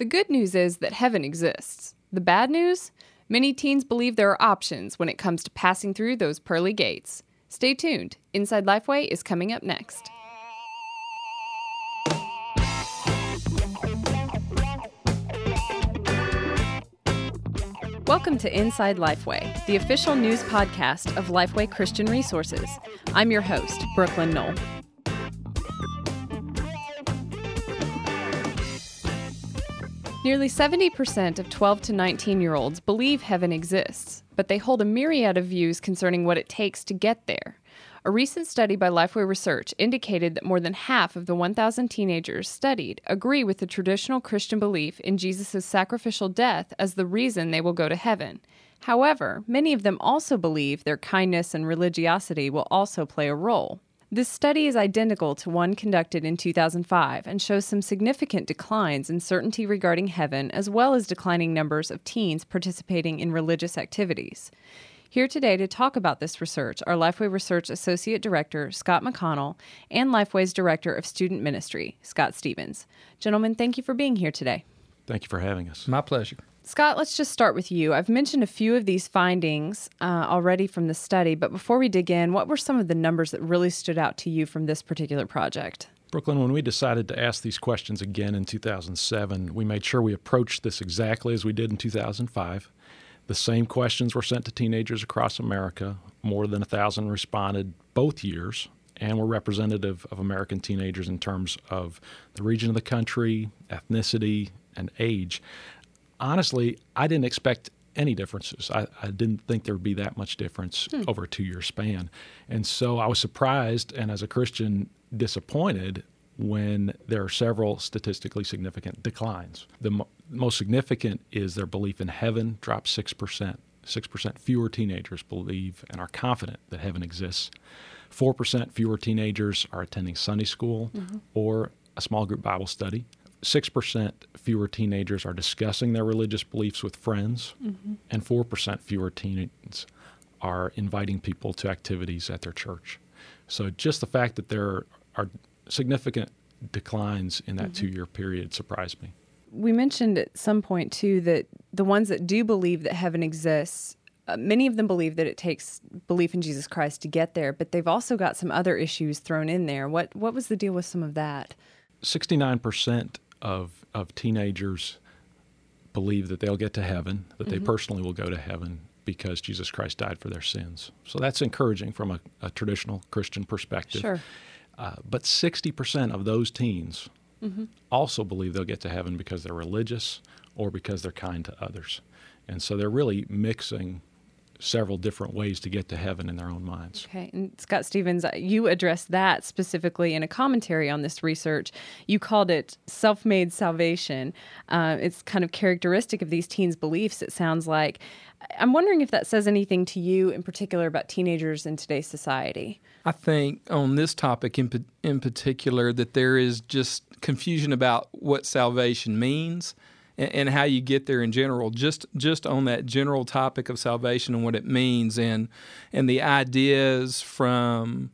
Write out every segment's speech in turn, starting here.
The good news is that heaven exists. The bad news? Many teens believe there are options when it comes to passing through those pearly gates. Stay tuned. Inside Lifeway is coming up next. Welcome to Inside Lifeway, the official news podcast of Lifeway Christian Resources. I'm your host, Brooklyn Knoll. Nearly 70% of 12 to 19-year-olds believe heaven exists, but they hold a myriad of views concerning what it takes to get there. A recent study by Lifeway Research indicated that more than half of the 1,000 teenagers studied agree with the traditional Christian belief in Jesus' sacrificial death as the reason they will go to heaven. However, many of them also believe their kindness and religiosity will also play a role. This study is identical to one conducted in 2005 and shows some significant declines in certainty regarding heaven, as well as declining numbers of teens participating in religious activities. Here today to talk about this research are Lifeway Research Associate Director Scott McConnell and Lifeway's Director of Student Ministry, Scott Stevens. Gentlemen, thank you for being here today. Thank you for having us. My pleasure. Scott, let's just start with you. I've mentioned a few of these findings already from the study, but before we dig in, what were some of the numbers that really stood out to you from this particular project? Brooklyn, when we decided to ask these questions again in 2007, we made sure we approached this exactly as we did in 2005. The same questions were sent to teenagers across America. More than 1,000 responded both years and were representative of American teenagers in terms of the region of the country, ethnicity, and age. Honestly, I didn't expect any differences. I didn't think there would be that much difference over a 2-year span. And so I was surprised and, as a Christian, disappointed when there are several statistically significant declines. The most significant is their belief in heaven dropped 6%. 6% fewer teenagers believe and are confident that heaven exists. 4% fewer teenagers are attending Sunday school or a small group Bible study. 6% fewer teenagers are discussing their religious beliefs with friends, and 4% fewer teens are inviting people to activities at their church. So just the fact that there are significant declines in that 2-year period surprised me. We mentioned at some point, too, that the ones that do believe that heaven exists, many of them believe that it takes belief in Jesus Christ to get there, but they've also got some other issues thrown in there. What was the deal with some of that? 69% of teenagers believe that they'll get to heaven, that they personally will go to heaven because Jesus Christ died for their sins. So that's encouraging from a traditional Christian perspective. Sure. But 60% of those teens also believe they'll get to heaven because they're religious or because they're kind to others. And so they're really mixing several different ways to get to heaven in their own minds. Okay. And Scott Stevens, you addressed that specifically in a commentary on this research. You called it self-made salvation. It's kind of characteristic of these teens' beliefs, it sounds like. I'm wondering if that says anything to you in particular about teenagers in today's society. I think on this topic in particular that there is just confusion about what salvation means and how you get there in general, just on that general topic of salvation and what it means, and the ideas from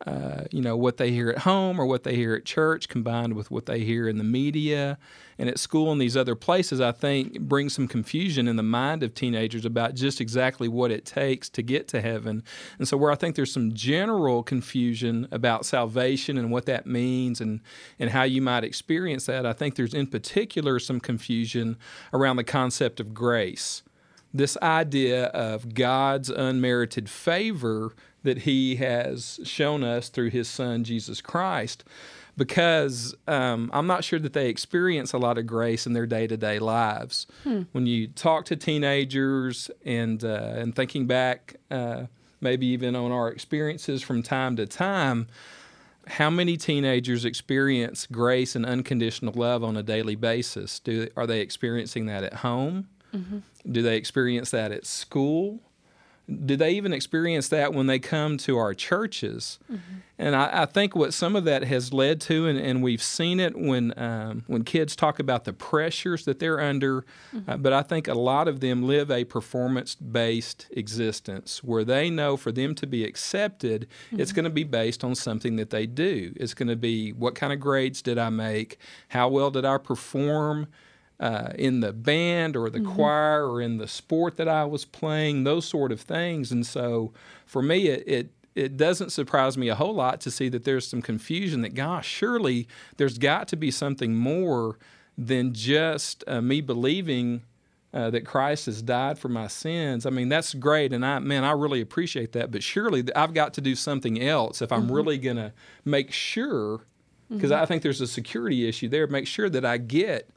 what they hear at home or what they hear at church combined with what they hear in the media and at school and these other places, I think brings some confusion in the mind of teenagers about just exactly what it takes to get to heaven. And so where I think there's some general confusion about salvation and what that means and how you might experience that, I think there's in particular some confusion around the concept of grace. This idea of God's unmerited favor that He has shown us through His Son, Jesus Christ, because I'm not sure that they experience a lot of grace in their day-to-day lives. When you talk to teenagers and thinking back maybe even on our experiences from time to time, how many teenagers experience grace and unconditional love on a daily basis? Are they experiencing that at home? Do they experience that at school? Do they even experience that when they come to our churches? And I think what some of that has led to, and we've seen it when kids talk about the pressures that they're under, but I think a lot of them live a performance-based existence where they know for them to be accepted, it's going to be based on something that they do. It's going to be, what kind of grades did I make? How well did I perform in the band or the choir or in the sport that I was playing, those sort of things. And so for me, it doesn't surprise me a whole lot to see that there's some confusion that, gosh, surely there's got to be something more than just me believing that Christ has died for my sins. I mean, that's great, and I really appreciate that. But surely I've got to do something else if I'm really going to make sure, because I think there's a security issue there, make sure that I get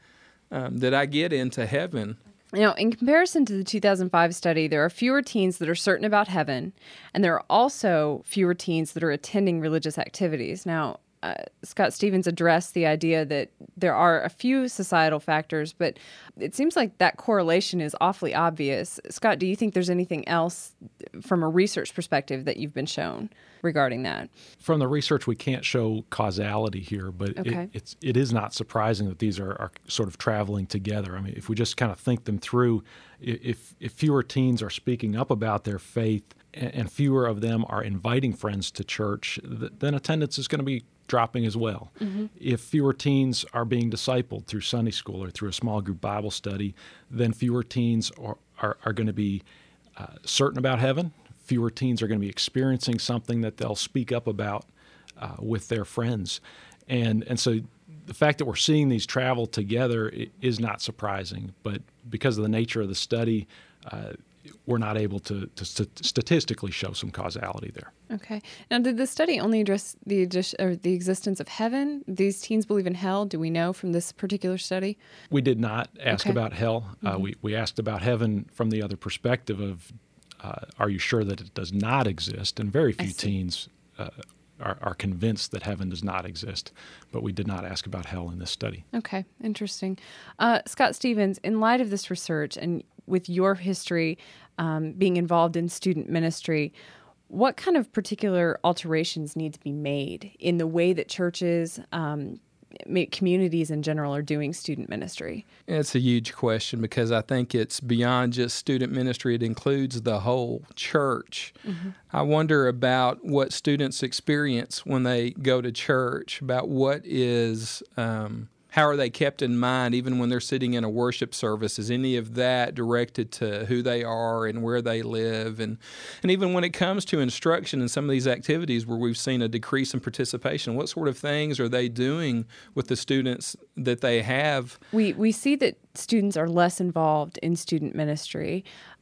into heaven. In comparison to the 2005 study, there are fewer teens that are certain about heaven, and there are also fewer teens that are attending religious activities. Now, Scott Stevens addressed the idea that there are a few societal factors, but it seems like that correlation is awfully obvious. Scott, do you think there's anything else from a research perspective that you've been shown regarding that? From the research, we can't show causality here, but it is not surprising that these are sort of traveling together. I mean, if we just kind of think them through, if fewer teens are speaking up about their faith and fewer of them are inviting friends to church, then attendance is going to be dropping as well. If fewer teens are being discipled through Sunday school or through a small group Bible study, then fewer teens are going to be certain about heaven. Fewer teens are going to be experiencing something that they'll speak up about with their friends. And so the fact that we're seeing these travel together is not surprising, but because of the nature of the study, we're not able to statistically show some causality there. Okay. Now, did the study only address the existence of heaven? These teens believe in hell. Do we know from this particular study? We did not ask about hell. We asked about heaven from the other perspective of, are you sure that it does not exist? And very few teens are convinced that heaven does not exist, but we did not ask about hell in this study. Okay, interesting. Scott Stevens, in light of this research and with your history being involved in student ministry, what kind of particular alterations need to be made in the way that churches, communities in general, are doing student ministry? It's a huge question because I think it's beyond just student ministry. It includes the whole church. I wonder about what students experience when they go to church, about what is... how are they kept in mind even when they're sitting in a worship service? Is any of that directed to who they are and where they live? And even when it comes to instruction in some of these activities where we've seen a decrease in participation, what sort of things are they doing with the students that they have? We see that students are less involved in student ministry.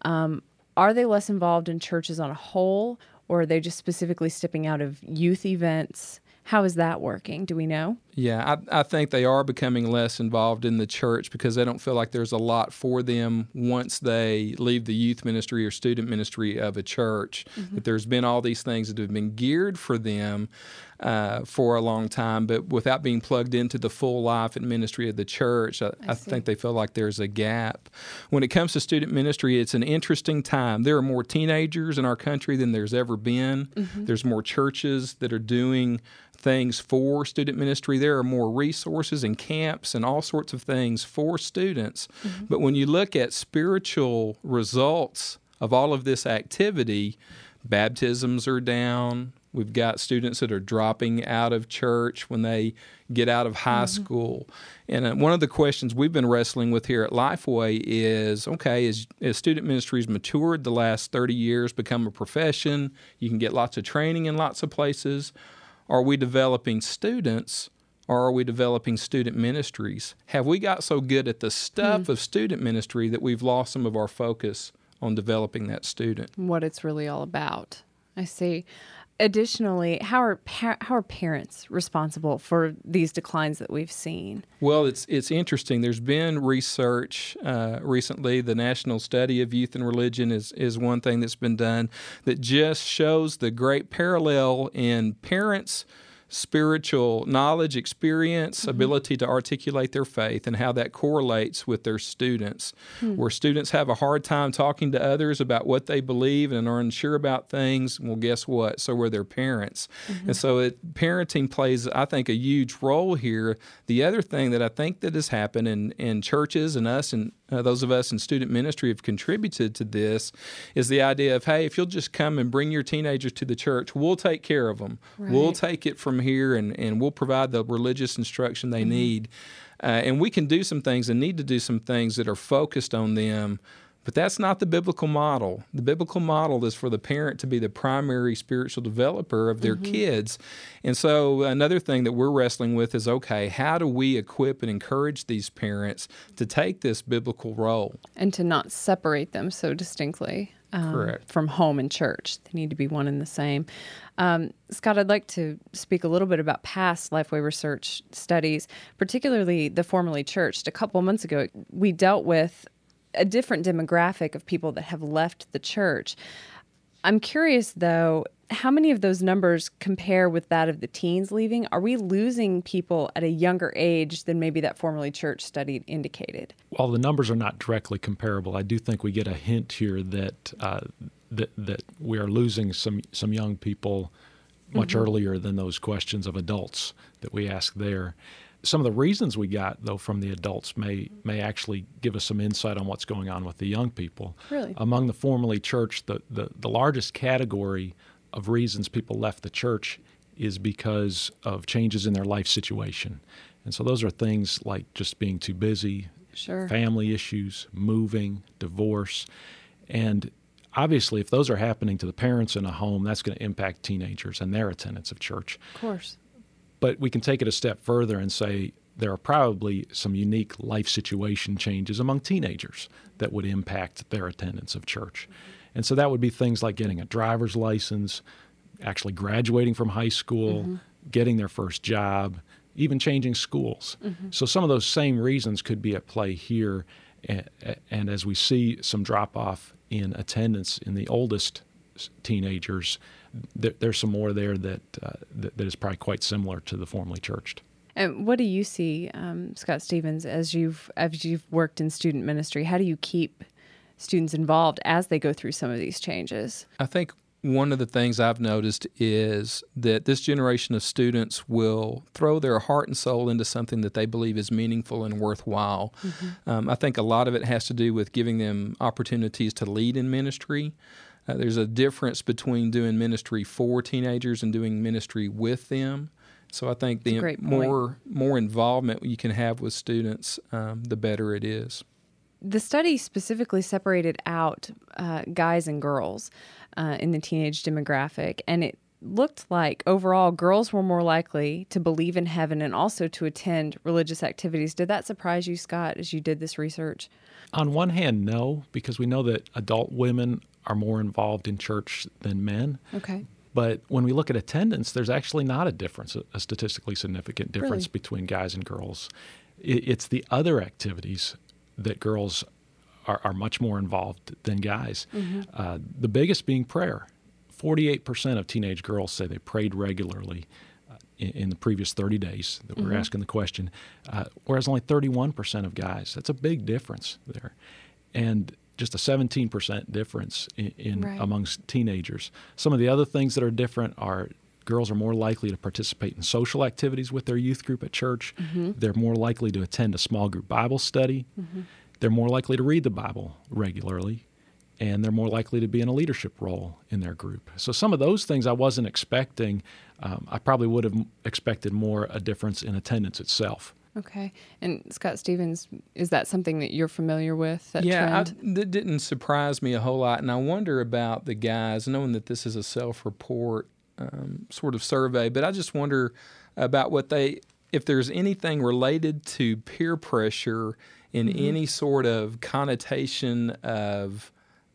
Are they less involved in churches on a whole, or are they just specifically stepping out of youth events? How is that working? Do we know? Yeah, I think they are becoming less involved in the church because they don't feel like there's a lot for them once they leave the youth ministry or student ministry of a church. That there's been all these things that have been geared for them for a long time, but without being plugged into the full life and ministry of the church, I think they feel like there's a gap. When it comes to student ministry, it's an interesting time. There are more teenagers in our country than there's ever been. There's more churches that are doing things for student ministry. There are more resources and camps and all sorts of things for students. But when you look at spiritual results of all of this activity, baptisms are down. We've got students that are dropping out of church when they get out of high school. And one of the questions we've been wrestling with here at Lifeway is, okay, as student ministry's matured the last 30 years, become a profession, you can get lots of training in lots of places. Are we developing students, or are we developing student ministries? Have we got so good at the stuff of student ministry that we've lost some of our focus on developing that student? What it's really all about. I see. Additionally, how are parents responsible for these declines that we've seen? Well, it's interesting. There's been research recently. The National Study of Youth and Religion is one thing that's been done that just shows the great parallel in parents' spiritual knowledge, experience, ability to articulate their faith, and how that correlates with their students. Where students have a hard time talking to others about what they believe and are unsure about things, well, guess what? So are their parents. And so parenting plays, I think, a huge role here. The other thing that I think that has happened in churches and us those of us in student ministry have contributed to this, is the idea of, hey, if you'll just come and bring your teenagers to the church, we'll take care of them. Right. We'll take it from here, and we'll provide the religious instruction they need. And we can do some things and need to do some things that are focused on them. But that's not the biblical model. The biblical model is for the parent to be the primary spiritual developer of their kids. And so another thing that we're wrestling with is, okay, how do we equip and encourage these parents to take this biblical role? And to not separate them so distinctly Correct. from home and church. They need to be one and the same. Scott, I'd like to speak a little bit about past Lifeway Research studies, particularly the formerly churched. A couple months ago, we dealt with a different demographic of people that have left the church. I'm curious, though, how many of those numbers compare with that of the teens leaving? Are we losing people at a younger age than maybe that formerly church study indicated? While the numbers are not directly comparable, I do think we get a hint here that that we are losing some young people much earlier than those questions of adults that we ask there. Some of the reasons we got, though, from the adults may actually give us some insight on what's going on with the young people. Really? Among the formerly churched, the largest category of reasons people left the church is because of changes in their life situation. And so those are things like just being too busy, Sure. family issues, moving, divorce. And obviously, if those are happening to the parents in a home, that's going to impact teenagers and their attendance of church. Of course. But we can take it a step further and say there are probably some unique life situation changes among teenagers that would impact their attendance of church. And so that would be things like getting a driver's license, actually graduating from high school, getting their first job, even changing schools. So some of those same reasons could be at play here. And as we see some drop-off in attendance in the oldest teenagers, there's some more there that is probably quite similar to the formerly churched. And what do you see, Scott Stevens, as you've worked in student ministry? How do you keep students involved as they go through some of these changes? I think one of the things I've noticed is that this generation of students will throw their heart and soul into something that they believe is meaningful and worthwhile. I think a lot of it has to do with giving them opportunities to lead in ministry. There's a difference between doing ministry for teenagers and doing ministry with them. So I think the more involvement you can have with students, the better it is. The study specifically separated out guys and girls in the teenage demographic, and it looked like overall girls were more likely to believe in heaven and also to attend religious activities. Did that surprise you, Scott, as you did this research? On one hand, no, because we know that adult women are more involved in church than men. Okay. But when we look at attendance, there's actually not a difference, a statistically significant difference Really? between guys and girls. It's the other activities that girls are much more involved than guys. The biggest being prayer. 48% of teenage girls say they prayed regularly in the previous 30 days that we were asking the question, whereas only 31% of guys. That's a big difference there. And just a 17% difference in Right. amongst teenagers. Some of the other things that are different are girls are more likely to participate in social activities with their youth group at church. They're more likely to attend a small group Bible study. They're more likely to read the Bible regularly. And they're more likely to be in a leadership role in their group. So some of those things I wasn't expecting. I probably would have expected more a difference in attendance itself. Okay. And Scott Stevens, is that something that you're familiar with, that trend? That didn't surprise me a whole lot. And I wonder about the guys, knowing that this is a self-report sort of survey, but I just wonder about if there's anything related to peer pressure in any sort of connotation of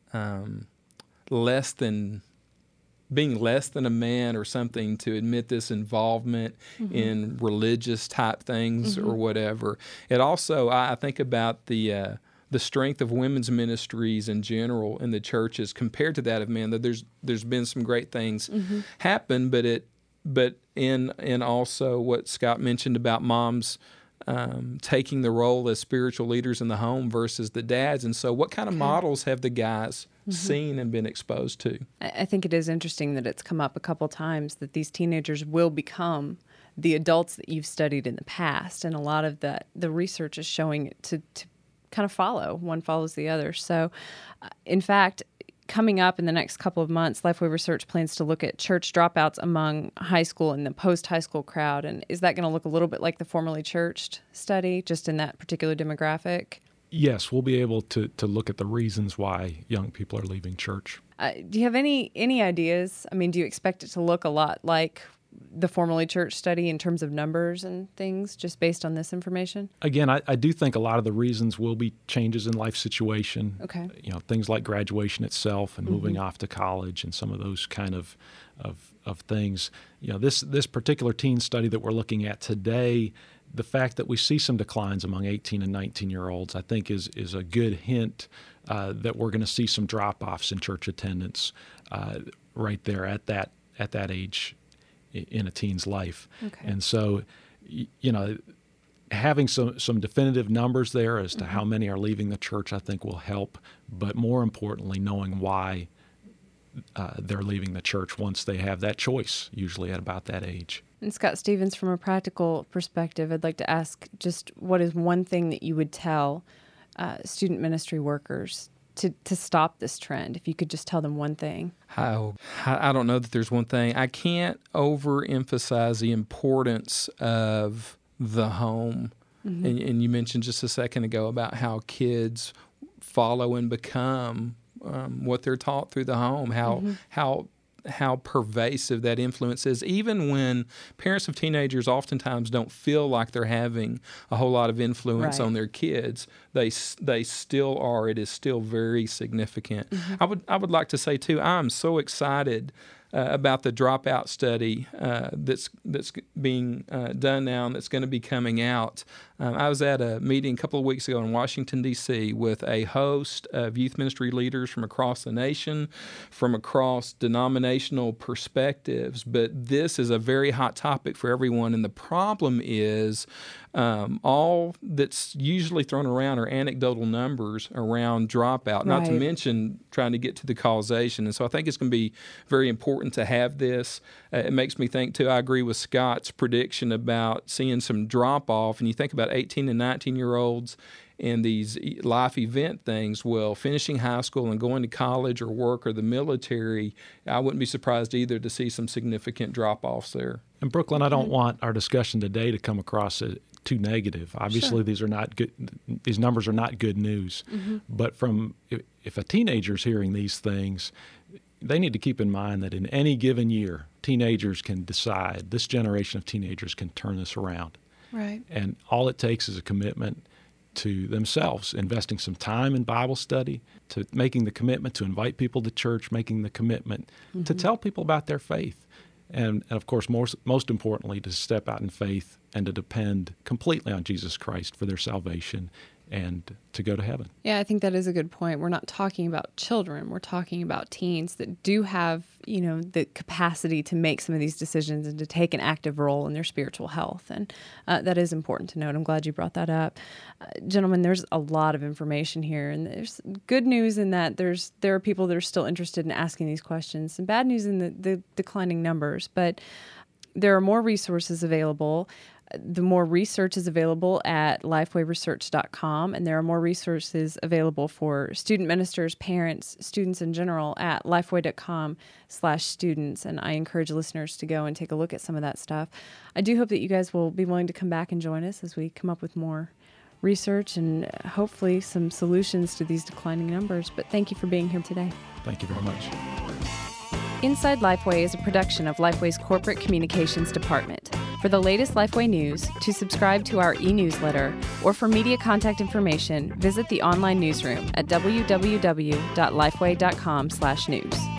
being less than a man or something, to admit this involvement in religious type things or whatever. It also, I think about the strength of women's ministries in general in the churches compared to that of men. That there's been some great things happen, but in also what Scott mentioned about moms taking the role as spiritual leaders in the home versus the dads. And so what kind of models have the guys seen and been exposed to? I think it is interesting that it's come up a couple times that these teenagers will become the adults that you've studied in the past. And a lot of the research is showing it to kind of follow. One follows the other. So, in fact, coming up in the next couple of months, Lifeway Research plans to look at church dropouts among high school and the post-high school crowd. And is that going to look a little bit like the formerly churched study, just in that particular demographic? Yes, we'll be able to look at the reasons why young people are leaving church. Do you have any ideas? I mean, do you expect it to look a lot like the formerly church study in terms of numbers and things, just based on this information? Again, I do think a lot of the reasons will be changes in life situation. Okay. Things like graduation itself and moving off to college and some of those kind of things. This particular teen study that we're looking at today, the fact that we see some declines among 18 and 19-year-olds, I think is a good hint that we're going to see some drop-offs in church attendance right there at that age in a teen's life. Okay. And so, having some definitive numbers there as to how many are leaving the church, I think will help. But more importantly, knowing why they're leaving the church once they have that choice, usually at about that age. And Scott Stevens, from a practical perspective, I'd like to ask just what is one thing that you would tell student ministry workers to stop this trend, if you could just tell them one thing? I don't know that there's one thing. I can't overemphasize the importance of the home. And you mentioned just a second ago about how kids follow and become what they're taught through the home, how pervasive that influence is. Even when parents of teenagers oftentimes don't feel like they're having a whole lot of influence on their kids, they still are. It is still very significant. I would like to say too, I'm so excited about the dropout study that's being done now and that's going to be coming out. I was at a meeting a couple of weeks ago in Washington, D.C. with a host of youth ministry leaders from across the nation, from across denominational perspectives. But this is a very hot topic for everyone, and the problem is all that's usually thrown around are anecdotal numbers around dropout, not to mention trying to get to the causation. And so I think it's going to be very important to have this. It makes me think, too, I agree with Scott's prediction about seeing some drop-off. And you think about 18 and 19-year-olds and these life event things, well, finishing high school and going to college or work or the military, I wouldn't be surprised either to see some significant drop-offs there. And Brooklyn, I don't want our discussion today to come across as too negative. Obviously, these are not good. These numbers are not good news. But if a teenager's hearing these things, they need to keep in mind that in any given year, teenagers can decide. This generation of teenagers can turn this around. Right. And all it takes is a commitment to themselves, investing some time in Bible study, to making the commitment to invite people to church, making the commitment to tell people about their faith. And of course, most importantly, to step out in faith and to depend completely on Jesus Christ for their salvation and to go to heaven. Yeah, I think that is a good point. We're not talking about children. We're talking about teens that do have, the capacity to make some of these decisions and to take an active role in their spiritual health. And that is important to note. I'm glad you brought that up. Gentlemen, there's a lot of information here. And there's good news in that there are people that are still interested in asking these questions. And bad news in the declining numbers. But there are more resources available. The more research is available at lifewayresearch.com, and there are more resources available for student ministers, parents, students in general at lifeway.com/students, and I encourage listeners to go and take a look at some of that stuff. I do hope that you guys will be willing to come back and join us as we come up with more research and hopefully some solutions to these declining numbers, but thank you for being here today. Thank you very much. Inside Lifeway is a production of Lifeway's Corporate Communications Department. For the latest Lifeway news, to subscribe to our e-newsletter, or for media contact information, visit the online newsroom at www.lifeway.com/news.